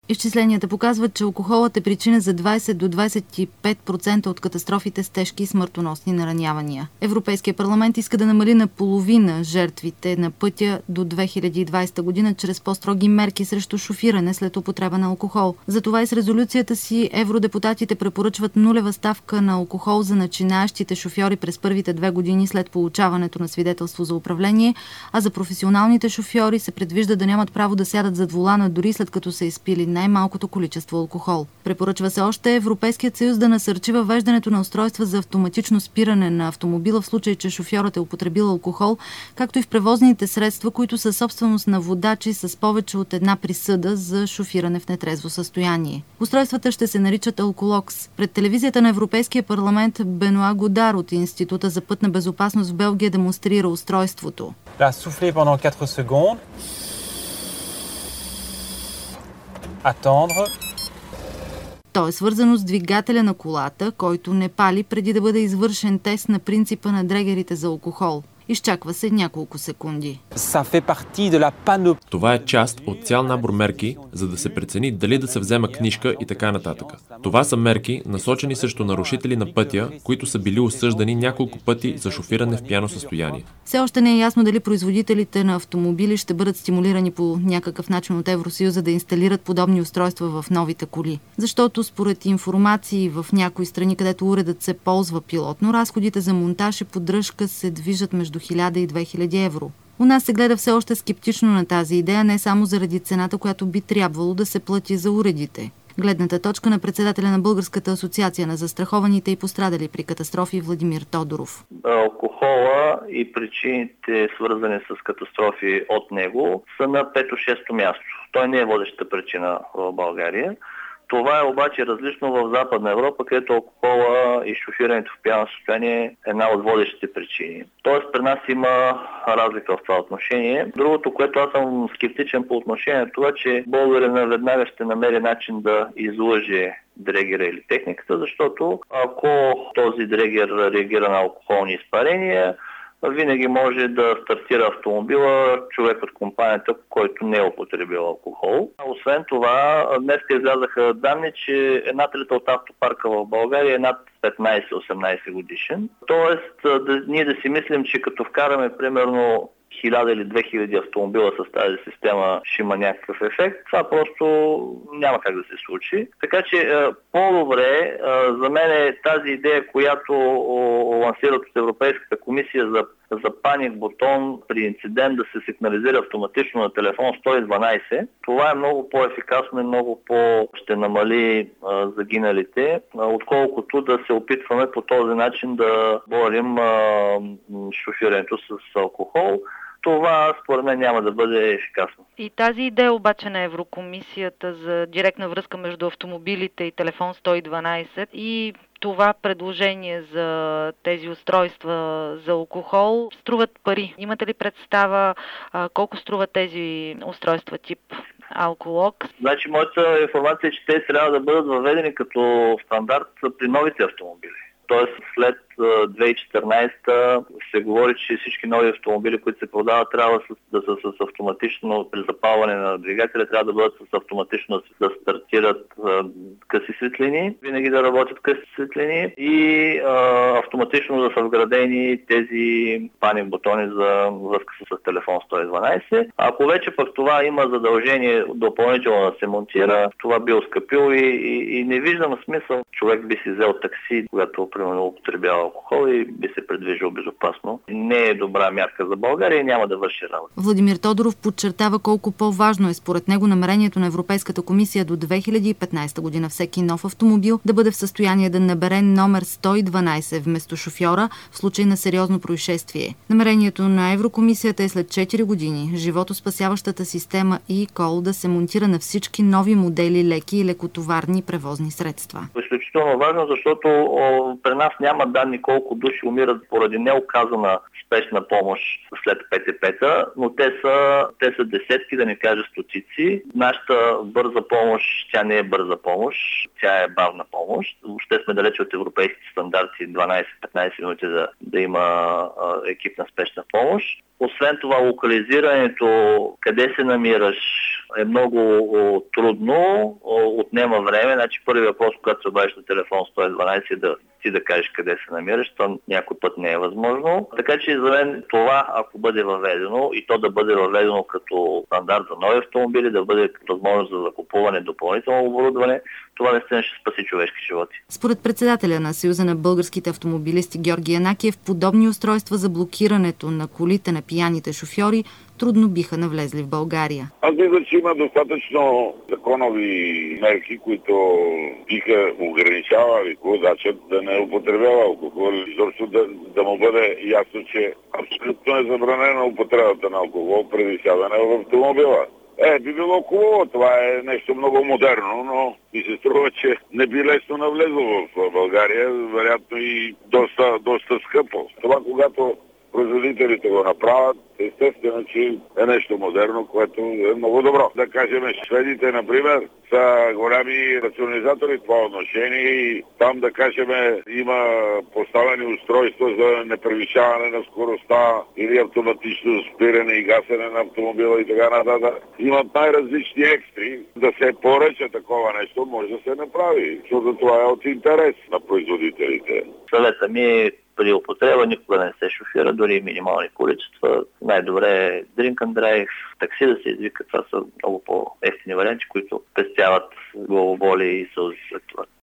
Изчисленията показват, че алкохолът е причина за 20 до 25% от катастрофите с тежки и смъртоносни наранявания. Европейския парламент иска да намали наполовина жертвите на пътя до 2020 година чрез по-строги мерки срещу шофиране след употреба на алкохол. Затова и с резолюцията си евродепутатите препоръчват нулева ставка на алкохол за начинаещите шофьори през първите 2 години след получаването на свидетелство за управление, а за професионалните шофьори се предвижда да нямат право да сядат зад волана дори след като са изпили най-малкото количество алкохол. Препоръчва се още Европейският съюз да насърчи въвеждането на устройства за автоматично спиране на автомобила в случай, че шофьорът е употребил алкохол, както и в превозните средства, които са собственост на водачи с повече от една присъда за шофиране в нетрезво състояние. Устройствата ще се наричат Алколокс. Пред телевизията на Европейския парламент Бенуа Годар от Института за пътна безопасност в Белгия демонстрира устройството. Là, soufflez pendant 4 secondes. Attendre. То е свързано с двигателя на колата, който не пали преди да бъде извършен тест на принципа на дрегерите за алкохол. Изчаква се няколко секунди. Това е част от цял набор мерки, за да се прецени дали да се взема книжка и така нататък. Това са мерки, насочени срещу нарушители на пътя, които са били осъждани няколко пъти за шофиране в пияно състояние. Все още не е ясно дали производителите на автомобили ще бъдат стимулирани по някакъв начин от Евросъюза да инсталират подобни устройства в новите коли. Защото според информации в някои страни, където уредът се ползва пилотно, разходите за монтаж и поддръжка се движат между 1000 и 2000 евро. У нас се гледа все още скептично на тази идея, не само заради цената, която би трябвало да се плати за уредите. Гледната точка на председателя на Българската асоциация на застрахованите и пострадали при катастрофи Владимир Тодоров. Алкохола и причините, свързани с катастрофи от него, са на 5-6 място. Той не е водещата причина в България. Това е обаче различно в Западна Европа, където алкохола и шофирането в пияно състояние е една от водещите причини. Тоест при нас има разлика в това отношение. Другото, което аз съм скептичен по отношение на това, че българина веднага ще намери начин да излъже дрегера или техниката, защото ако този дрегер реагира на алкохолни изпарения, винаги може да стартира автомобила човек от компанията, който не е употребил алкохол. Освен това, днес излязаха данни, че една трета от автопарка в България е над 15-18 годишен. Тоест, ние да си мислим, че като вкараме примерно 1000 или 2000 автомобила с тази система ще има някакъв ефект. Това просто няма как да се случи. Така че по-добре за мен е тази идея, която лансират от Европейската комисия за паник бутон при инцидент да се сигнализира автоматично на телефон 112. Това е много по-ефикасно и много ще намали загиналите, отколкото да се опитваме по този начин да борим шофирането с алкохол. Това според мен няма да бъде ефикасно. И тази идея обаче на Еврокомисията за директна връзка между автомобилите и телефон 112 и това предложение за тези устройства за алкохол струват пари. Имате ли представа колко струват тези устройства тип Алколокс? Значи моята информация е, че те трябва да бъдат въведени като стандарт при новите автомобили. Тоест след 2014 се говори, че всички нови автомобили, които се продават, трябва да са с автоматично при запалване на двигателя, трябва да бъдат с автоматично да стартират къси светлини, винаги да работят къси светлини и автоматично да са вградени тези паник бутони за връзка с телефон 112. Ако вече пък това има задължение допълнително да се монтира, това би оскъпило и не виждам смисъл. Човек би си взел такси, когато примерно употребява алкохол и би се придвижил безопасно. Не е добра мярка за България и няма да върши работа. Владимир Тодоров подчертава колко по-важно е според него намерението на Европейската комисия до 2015 година всеки нов автомобил да бъде в състояние да набере номер 112 вместо шофьора в случай на сериозно происшествие. Намерението на Еврокомисията е след 4 години животоспасяващата система eCall да се монтира на всички нови модели леки и лекотоварни превозни средства. Изключително важно, защото при нас няма данни колко души умират поради неоказана спешна помощ след ПТП-та, но те са десетки, да не кажа стотици. Нашата бърза помощ, тя не е бърза помощ, тя е бавна помощ. Въобще сме далече от европейските стандарти 12-15 минути да има екип на спешна помощ. Освен това, локализирането, къде се намираш, е много трудно, отнема време. Значи първият въпрос, когато се обадиш на телефон 112 е да ти да кажеш къде се намираш, то някой път не е възможно. Така че за мен това, ако бъде въведено, и то да бъде въведено като стандарт за нови автомобили, да бъде възможност за закупуване допълнително оборудване, това наистина ще спаси човешки животи. Според председателя на Съюза на българските автомобилисти Георги Янакиев, подобни устройства за блокирането на колите на пияните шофьори трудно биха навлезли в България. Аз мисля, че има достатъчно законови мерки, които биха ограничавали водачът да не употребява алкохол, защото да му бъде ясно, че абсолютно е забранена употребата на алкохол преди сядане в автомобила. Би било хубаво, това е нещо много модерно, но ми се струва, че не би лесно навлезло в България, вероятно и доста скъпо. Това, когато производителите го направят, естествено, че е нещо модерно, което е много добро. Да кажем, шведите, например, са голями рационализатори в това отношение и там, да кажем, има поставени устройства за непревишаване на скоростта или автоматично спиране и гасене на автомобила и така нататък. Имат най-различни екстри. Да се поръча такова нещо, може да се направи, защото това е от интерес на производителите. Съвета ми при употреба никога не се шофира, дори минимални количества. Най-добре е drink and drive, такси да се извика. Това са много по-евтини варианти, които пестяват главоболи и сълзи след това.